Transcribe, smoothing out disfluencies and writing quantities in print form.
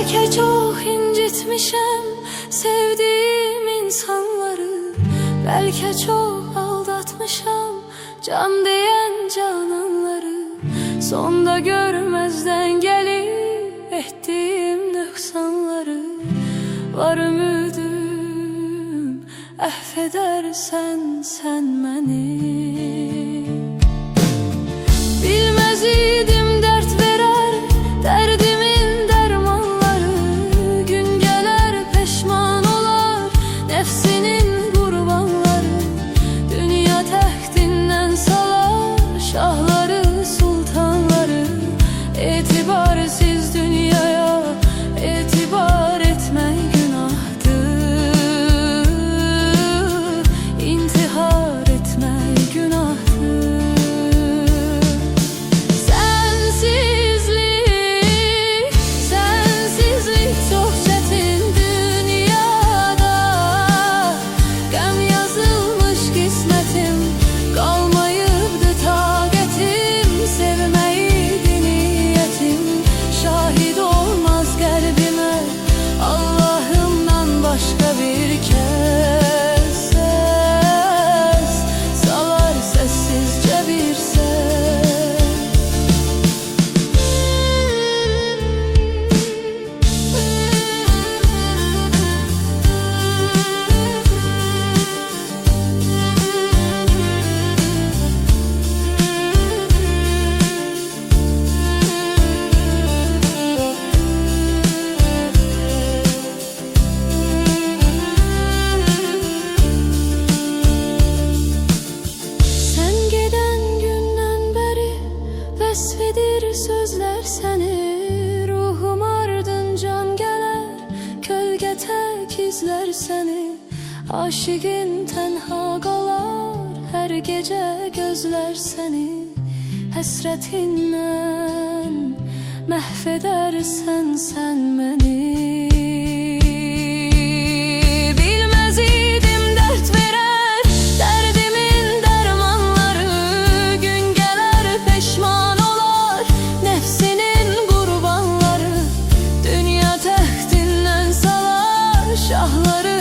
Belki çok incitmişem sevdiğim insanları, belki çok aldatmışam can diyen cananları. Sonda görmezden gelip ettiğim nöksanları. Var ümidim affedersen sen beni. Bilmez idim dert verer derdimin dermanları. Gün gelir peşman olar nefsinin kurbanları. Dünya tehtinden salar şahları sultanları. İtibarsiz dünyaya itibar etme günahtır. İntihar etme günahtır. Sensizlik çok çetin dünyada. Gam yazılmış kismetim, kalmayıbdı taqetim. Sevmeydi niyetim, şahit olmaz kalbime Allah'ımdan başka bir kez. Ses salar sessizce bir ses. Vesfidir sözler seni, ruhum ardıncan geler. Kölge tek izler seni, aşığın tenha qalar. Her gece gözler seni, həsrətindən məhvedersen sen beni. Bilmez idim dert verer derdimin dermanları. Gün gelir peşman olar nefsinin kurbanları. Dünya tehtinden salar şahları.